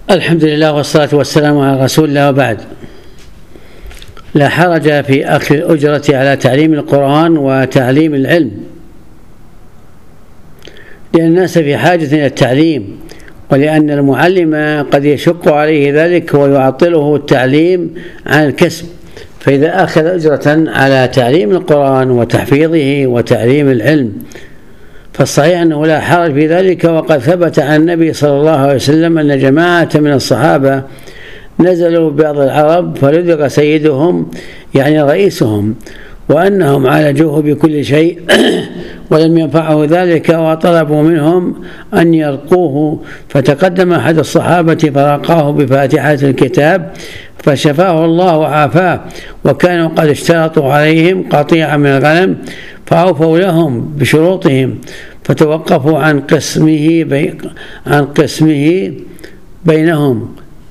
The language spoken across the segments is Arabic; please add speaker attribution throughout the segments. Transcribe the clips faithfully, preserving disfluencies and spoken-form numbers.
Speaker 1: الحمد لله والصلاة والسلام على رسول الله، وبعد. لا حرج في أخذ الأجرة على تعليم القرآن وتعليم العلم، لأن الناس في حاجة إلى التعليم، ولأن المعلم قد يشق عليه ذلك ويعطله التعليم عن الكسب، فإذا أخذ أجرة على تعليم القرآن وتحفيظه وتعليم العلم فالصحيح أنه لا حرج في ذلك. وقد ثبت عن النبي صلى الله عليه وسلم أن جماعة من الصحابة نزلوا ببعض العرب فلدغ سيدهم يعني رئيسهم، وأنهم عالجوه بكل شيء ولم ينفعه ذلك، وطلبوا منهم أن يرقوه، فتقدم أحد الصحابة فرقاه بفاتحة الكتاب فشفاه الله وعافاه، وكانوا قد اشترطوا عليهم قطيعة من الغنم فأوفوا لهم بشروطهم، فتوقفوا عن قسمه بي عن قسمه بينهم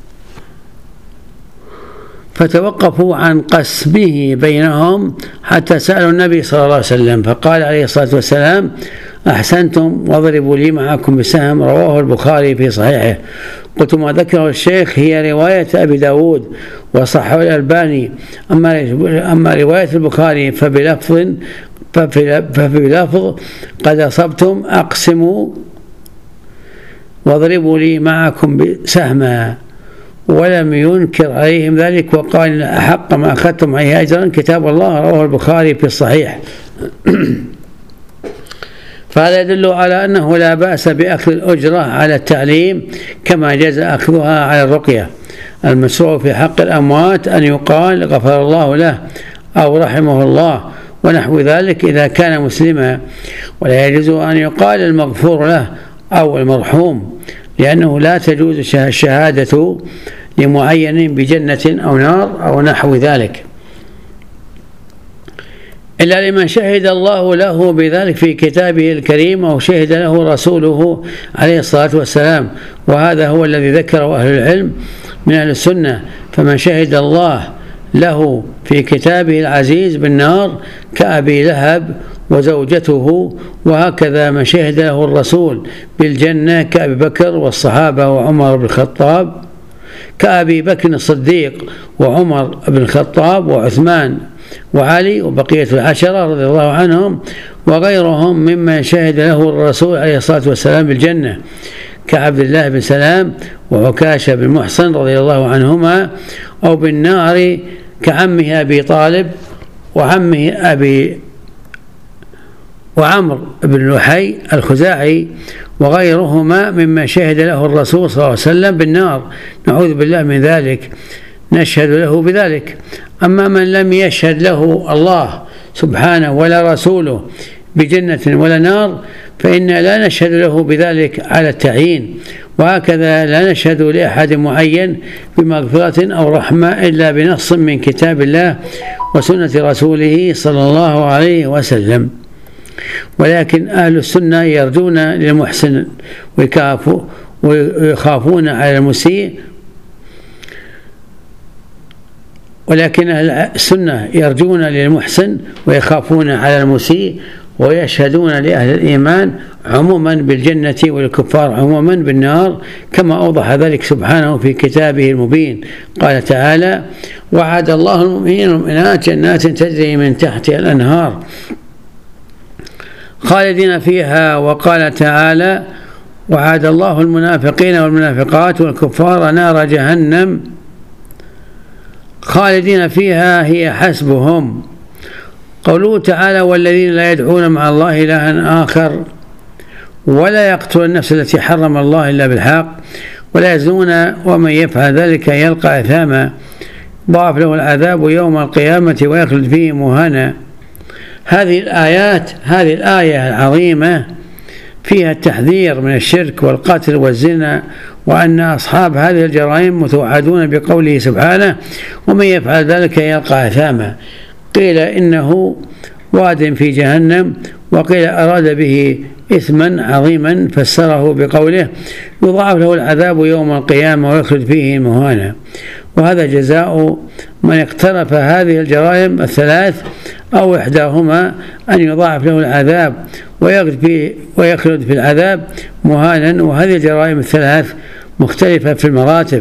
Speaker 1: فتوقفوا عن قسمه بينهم حتى سألوا النبي صلى الله عليه وسلم، فقال عليه الصلاة والسلام: أحسنتم واضربوا لي معكم بسهم. رواه البخاري في صحيحه. قلت ما ذكره الشيخ هي رواية أبي داود وصححه الألباني، أما أما رواية البخاري فبلفظ فبلفظ قد أصبتم أقسموا واضربوا لي معكم بسهما، ولم ينكر عليهم ذلك، وقال: أحق ما أخذتم عليه أجرا كتاب الله. رواه البخاري في الصحيح. فهذا يدل على أنه لا بأس بأخذ الأجرة على التعليم، كما جاز أخذها على الرقية. المشروع في حق الأموات أن يقال غفر الله له أو رحمه الله ونحو ذلك إذا كان مسلما، ولا يجوز أن يقال المغفور له أو المرحوم، لأنه لا تجوز الشهادة لمعين بجنة أو نار أو نحو ذلك، إلا لمن شهد الله له بذلك في كتابه الكريم أو شهد له رسوله عليه الصلاة والسلام، وهذا هو الذي ذكره أهل العلم من أهل السنة. فمن شهد الله له في كتابه العزيز بالنار كأبي لهب وزوجته، وهكذا من شهد له الرسول بالجنة كأبي بكر والصحابة وعمر بن الخطاب، كأبي بكر الصديق وعمر بن الخطاب وعثمان وعلي وبقية العشرة رضي الله عنهم وغيرهم ممن شهد له الرسول عليه الصلاة والسلام بالجنة، كعبد الله بن سلام وعكاشة بن محصن رضي الله عنهما، أو بالنار كعمه أبي طالب وعمه أبي وعمر بن لحي الخزاعي وغيرهما مما شهد له الرسول صلى الله عليه وسلم بالنار، نعوذ بالله من ذلك، نشهد له بذلك. أما من لم يشهد له الله سبحانه ولا رسوله بجنة ولا نار فإنا لا نشهد له بذلك على التعيين، وهكذا لا نشهد لأحد معين بمغفرة أو رحمة إلا بنص من كتاب الله وسنة رسوله صلى الله عليه وسلم. ولكن أهل السنة يرجون للمحسن ويخافون على المسيء، ولكن أهل السنة يرجون للمحسن ويخافون على المسيء، ويشهدون لأهل الإيمان عموما بالجنة والكفار عموما بالنار، كما أوضح ذلك سبحانه في كتابه المبين. قال تعالى: وعد الله المؤمنين والمؤمنات جنات تجري من تحتها الأنهار خالدين فيها. وقال تعالى: وعد الله المنافقين والمنافقات والكفار نار جهنم خالدين فيها هي حسبهم. قوله تعالى: والذين لا يدعون مع الله إلها آخر ولا يقتلون النفس التي حرم الله إلا بالحق ولا يزنون ومن يفعل ذلك يلقى أثاما ضاعف له العذاب يوم القيامة ويخلد فيه مهانا. هذه الآيات هذه الآية العظيمة فيها التحذير من الشرك والقتل والزنا، وأن أصحاب هذه الجرائم متوعدون بقوله سبحانه: ومن يفعل ذلك يلقى أثاما. قيل إنه واد في جهنم، وقيل أراد به إثما عظيما، فسره بقوله: يضاعف له العذاب يوم القيامة ويخلد فيه مهانا. وهذا جزاء من اقترف هذه الجرائم الثلاث أو إحداهما، أن يضاعف له العذاب ويخلد في العذاب مهانا. وهذه الجرائم الثلاث مختلفة في المراتب.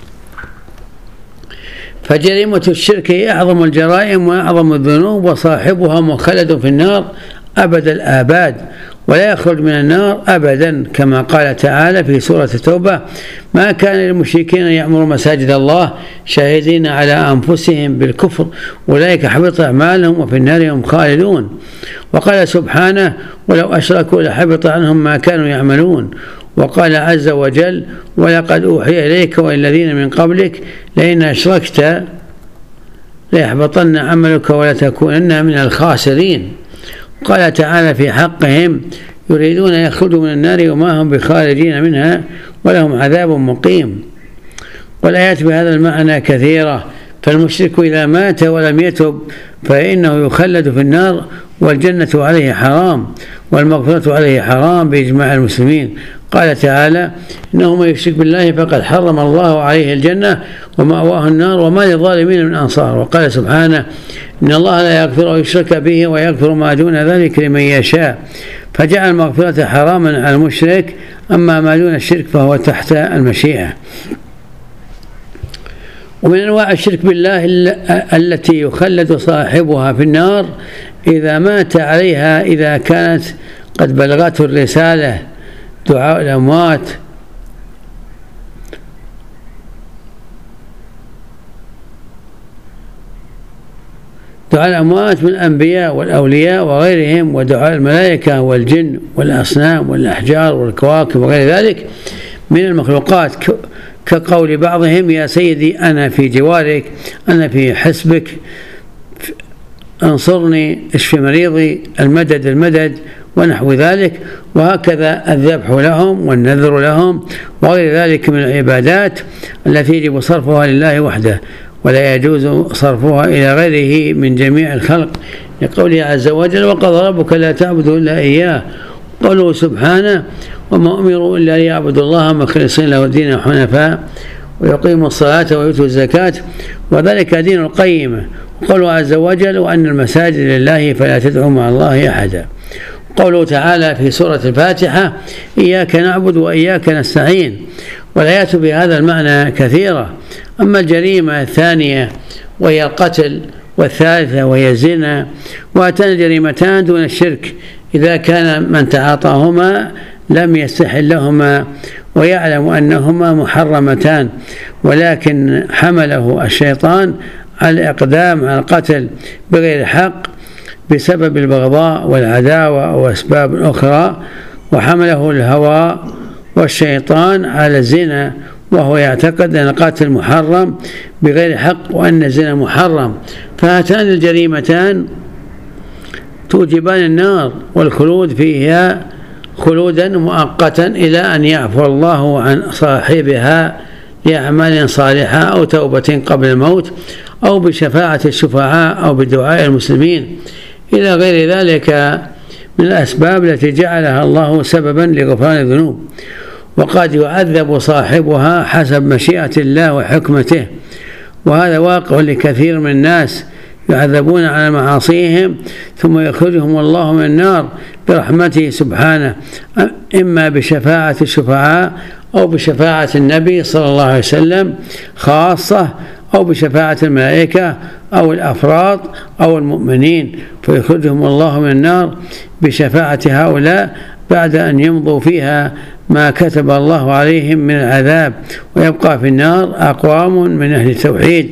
Speaker 1: فجريمة الشرك هي أعظم الجرائم وأعظم الذنوب، وصاحبها مخلد في النار أبد الآباد ولا يخرج من النار أبدا، كما قال تعالى في سورة التوبة: ما كان للمشركين يعمروا مساجد الله شاهدين على أنفسهم بالكفر أولئك حبط أعمالهم وفي النار هم خالدون. وقال سبحانه: ولو أشركوا لحبط عنهم ما كانوا يعملون. وقال عز وجل: ولقد أوحي إليك والذين من قبلك لئن أشركت ليحبطن عملك ولتكونن من الخاسرين. قال تعالى في حقهم: يريدون أن يخرجوا من النار وما هم بخارجين منها ولهم عذاب مقيم. والآيات بهذا المعنى كثيرة، فالمشرك إذا مات ولم يتب فإنه يخلد في النار، والجنة عليه حرام والمغفرة عليه حرام بإجماع المسلمين. قال تعالى: إنه من يشرك بالله فقد حرم الله عليه الجنة ومأواه النار وما للظالمين من أنصار. وقال سبحانه: إن الله لا يغفر أن يشرك به ويغفر ما دون ذلك لمن يشاء، فجعل المغفرة حراما على المشرك، أما ما دون الشرك فهو تحت المشيئة. ومن أنواع الشرك بالله التي يخلد صاحبها في النار إذا مات عليها إذا كانت قد بلغته الرسالة دعاء الأموات دعاء الأموات من الأنبياء والأولياء وغيرهم، ودعاء الملائكة والجن والأصنام والأحجار والكواكب وغير ذلك من المخلوقات، كقول بعضهم: يا سيدي أنا في جوارك، أنا في حسبك، انصرني، اشف مريضي، المدد المدد، ونحو ذلك. وهكذا الذبح لهم والنذر لهم وغير ذلك من العبادات التي يجب صرفها لله وحده، ولا يجوز صرفها إلى غيره من جميع الخلق، لقوله عز وجل: وقضى ربك لا تعبدوا إلا إياه. قوله سبحانه: وما أمروا إلا ليعبدوا الله مخلصين له الدين حنفاء ويقيموا الصلاة ويؤتوا الزكاة وذلك دين القيمة. وقوله عز وجل: وأن المساجد لله فلا تدعوا مع الله أحدا. قوله تعالى في سورة الفاتحة: إياك نعبد وإياك نستعين. والآيات بهذا المعنى كثيرة. أما الجريمة الثانية وهي القتل، والثالثة وهي الزنا، وهاتان الجريمتان دون الشرك إذا كان من تعاطاهما لم يستحل لهما ويعلم أنهما محرمتان، ولكن حمله الشيطان على الإقدام على القتل بغير حق بسبب البغضاء والعداوة وأسباب أخرى، وحمله الهوى والشيطان على الزنا، وهو يعتقد أن القتل محرم بغير حق وأن الزنا محرم. فهاتان الجريمتان توجبان النار والخلود فيها خلودا مؤقتا إلى أن يعفو الله عن صاحبها لأعمال صالحة أو توبة قبل الموت أو بشفاعة الشفعاء أو بدعاء المسلمين إلى غير ذلك من الأسباب التي جعلها الله سببا لغفران الذنوب. وقد يعذب صاحبها حسب مشيئة الله وحكمته، وهذا واقع لكثير من الناس يعذبون على معاصيهم ثم يخرجهم الله من النار برحمته سبحانه، إما بشفاعة الشفعاء أو بشفاعة النبي صلى الله عليه وسلم خاصة أو بشفاعة الملائكة أو الأفراد أو المؤمنين، فيخرجهم الله من النار بشفاعة هؤلاء بعد أن يمضوا فيها ما كتب الله عليهم من العذاب، ويبقى في النار أقوام من أهل التوحيد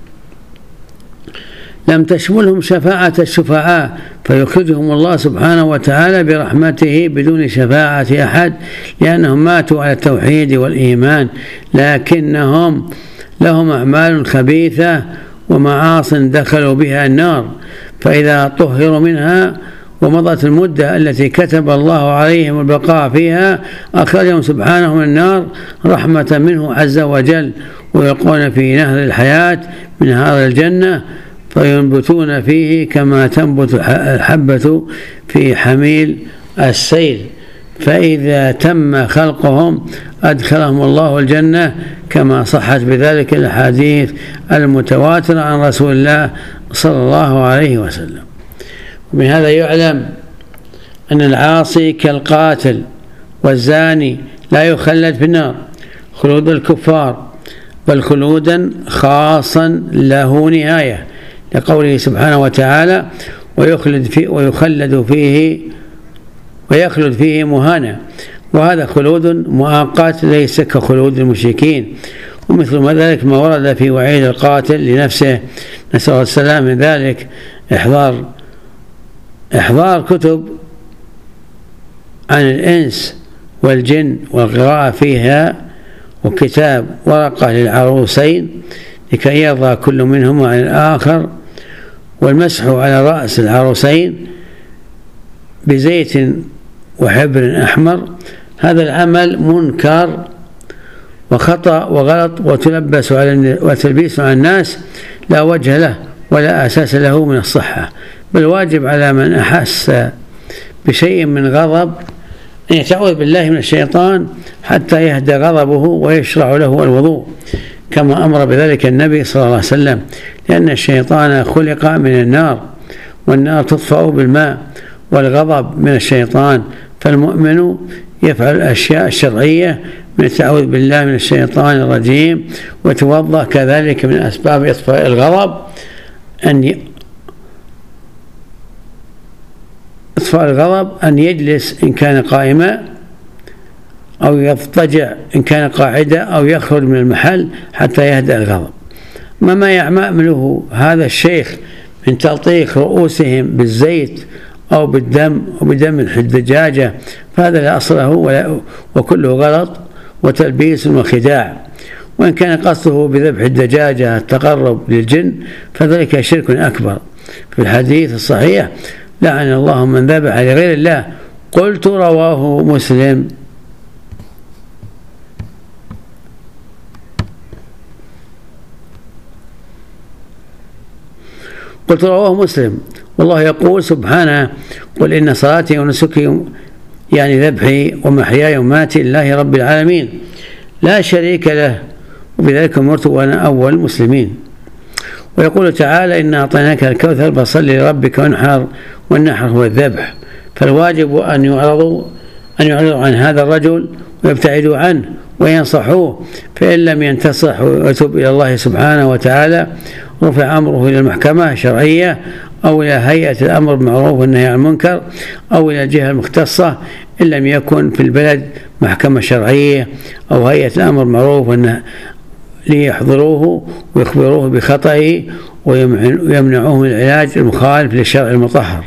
Speaker 1: لم تشملهم شفاعة الشفعاء، فيخرجهم الله سبحانه وتعالى برحمته بدون شفاعة أحد، لأنهم ماتوا على التوحيد والإيمان، لكنهم لهم أعمال خبيثة ومعاصٍ دخلوا بها النار، فإذا طهروا منها ومضت المدة التي كتب الله عليهم البقاء فيها أخرجهم سبحانه من النار رحمة منه عز وجل، ويلقون في نهر الحياة من نهر الجنة فينبتون فيه كما تنبت الحبة في حميل السيل، فإذا تم خلقهم أدخلهم الله الجنة كما صحت بذلك الأحاديث المتواترة عن رسول الله صلى الله عليه وسلم. ومن هذا يعلم أن العاصي كالقاتل والزاني لا يخلد في النار، خلود الكفار، بل خلودا خاصا له نهاية، لقوله سبحانه وتعالى: ويخلد فيه ويخلد فيه ويخلد فيه مهانا. وهذا خلود مؤقت ليس كخلود المشركين، ومثل ما ذلك ما ورد في وعيد القاتل لنفسه نسأل الله السلام من ذلك إحضار إحضار كتب عن الإنس والجن والقراءة فيها، وكتاب ورقة للعروسين لكي يرضى كل منهما عن الآخر، والمسح على رأس العروسين بزيت وحبر أحمر. هذا العمل منكر وخطأ وغلط وتلبس على وتلبيس على الناس لا وجه له ولا أساس له من الصحة، بل واجب على من أحس بشيء من غضب أن يتعوذ بالله من الشيطان حتى يهدى غضبه ويشرع له الوضوء، كما أمر بذلك النبي صلى الله عليه وسلم، لأن الشيطان خلق من النار، والنار تطفأ بالماء، والغضب من الشيطان، فالمؤمن يفعل الأشياء الشرعية من التعوذ بالله من الشيطان الرجيم، وتوضأ كذلك من أسباب إطفاء الغضب أن إطفاء الغضب أن يجلس إن كان قائما، أو يضطجع إن كان قاعدا، أو يخرج من المحل حتى يهدأ الغضب. ما ما يعمله هذا الشيخ من تلطيخ رؤوسهم بالزيت أو بالدم أو بدم الدجاجة فهذا لا أصل له وكله غلط وتلبيس وخداع. وإن كان قصده بذبح الدجاجة التقرب للجن فذلك شرك أكبر. في الحديث الصحيح: لعن الله من ذبح لغير الله. قلت: رواه مسلم. قلت رواه مسلم. والله يقول سبحانه: قل إن صلاتي ونسكي يعني ذبحي ومحياي ومماتي لله رب العالمين لا شريك له، وبذلك أمرت وأنا أول المسلمين. ويقول تعالى: إنا أعطيناك الكوثر فصل لربك وانحر، والنحر هو الذبح. فالواجب أن يعرضوا أن يعرضوا عن هذا الرجل ويبتعدوا عنه وينصحوه، فإن لم ينتصح ويتوب إلى الله سبحانه وتعالى رفع أمره إلى المحكمة الشرعية، أو إلى هيئة الأمر بالمعروف والنهي عن المنكر، أو إلى الجهة المختصة إن لم يكن في البلد محكمة شرعية أو هيئة الأمر بالمعروف والنهي، ليحضروه ويخبروه بخطئه ويمنعوه من العلاج المخالف للشرع المطهر.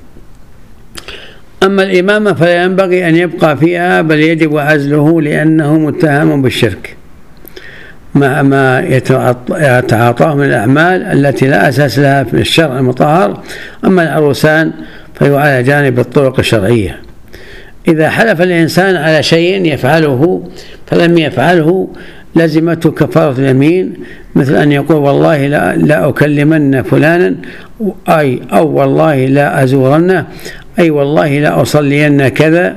Speaker 1: أما الإمامة فلا ينبغي أن يبقى فيها، بل يجب عزله لأنه متهم بالشرك مع ما يتعاطاه من الأعمال التي لا أساس لها في الشرع المطهر. أما العروسان فيعالج جانب الطرق الشرعية. إذا حلف الإنسان على شيء يفعله فلم يفعله لزمته كفارة اليمين، مثل أن يقول: والله لا, لا أكلمن فلانا، أي أو والله لا أزورنه، أي والله لا أصلين كذا،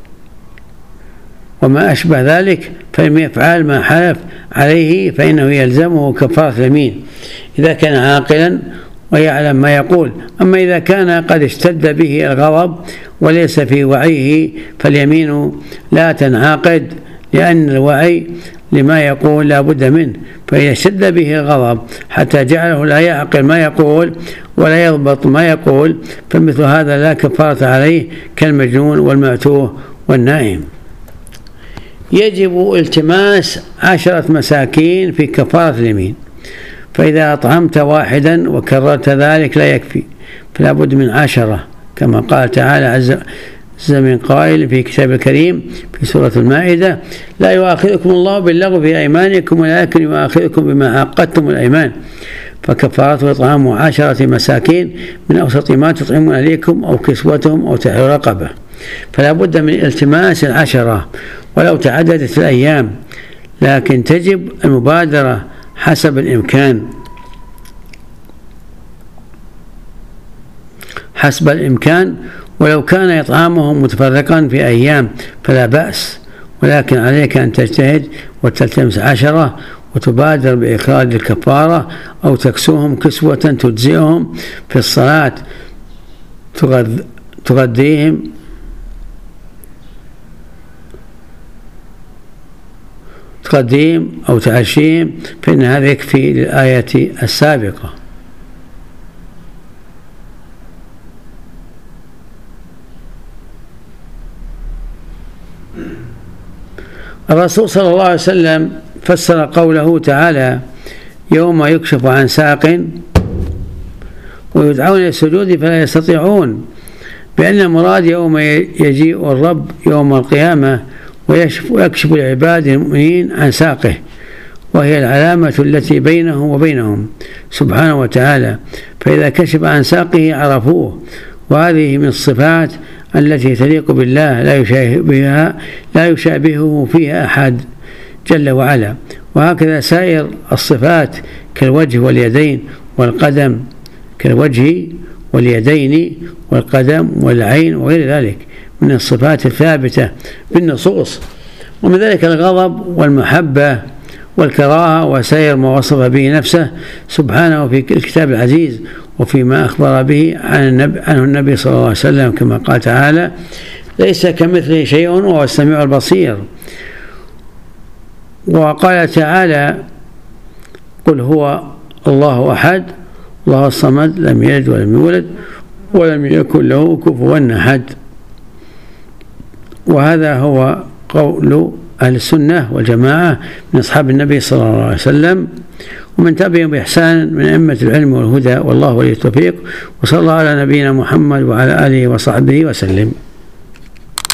Speaker 1: وما أشبه ذلك. فلم يفعل ما حلف عليه فإنه يلزمه كفارة اليمين إذا كان عاقلا ويعلم ما يقول. أما إذا كان قد اشتد به الغضب وليس في وعيه فاليمين لا تنعقد، لأن الوعي لما يقول لا بد منه، فإذا اشتد به الغضب حتى جعله لا يعقل ما يقول ولا يضبط ما يقول فمثل هذا لا كفارة عليه كالمجنون والمعتوه والنائم. يجب التماس عشرة مساكين في كفارة اليمين، فإذا أطعمت واحدا وكررت ذلك لا يكفي، فلا بد من عشرة، كما قال تعالى عز من قائل في كتاب الكريم في سورة المائدة: لا يؤاخذكم الله باللغو في أيمانكم ولكن يؤاخذكم بما عقدتم الأيمان، فكفارته إطعام عشرة مساكين من أوسط ما تطعمون عليكم أو كسوتهم أو تحرير رقبة. فلا بد من التماس العشرة ولو تعددت الأيام، لكن تجب المبادرة حسب الإمكان حسب الإمكان ولو كان إطعامهم متفرقا في أيام فلا بأس، ولكن عليك أن تجتهد وتلتمس عشرة وتبادر بإخراج الكفارة، أو تكسوهم كسوة تجزئهم في الصلاة تغذيهم تقديم أو تعشيم فإن هذا يكفي للآية السابقة. الرسول صلى الله عليه وسلم فسر قوله تعالى يوم يكشف عن ساق ويدعون إلى السجود فلا يستطيعون بأن المراد يوم يجيء الرب يوم القيامة ويكشف لعباد المؤمنين عن ساقه، وهي العلامة التي بينه وبينهم سبحانه وتعالى، فإذا كشف عن ساقه عرفوه، وهذه من الصفات التي تليق بالله لا يشابهها لا يشابهه فيها أحد جل وعلا. وهكذا سائر الصفات كالوجه واليدين والقدم كالوجه واليدين والقدم والعين وغير ذلك من الصفات الثابتة بالنصوص، ومن ذلك الغضب والمحبة والكراهة وسائر ما وصف به نفسه سبحانه في الكتاب العزيز وفيما أخبر به عن النبي عنه النبي صلى الله عليه وسلم، كما قال تعالى ليس كمثله شيء وهو السميع البصير. وقال تعالى قل هو الله أحد الله الصمد لم يلد ولم يولد ولم يكن له كفوا أحد. وهذا هو قول أهل السنة والجماعة من أصحاب النبي صلى الله عليه وسلم ومن تبعهم بإحسان من أئمة العلم والهدى، والله ولي التوفيق، وصلى الله على نبينا محمد وعلى آله وصحبه وسلم.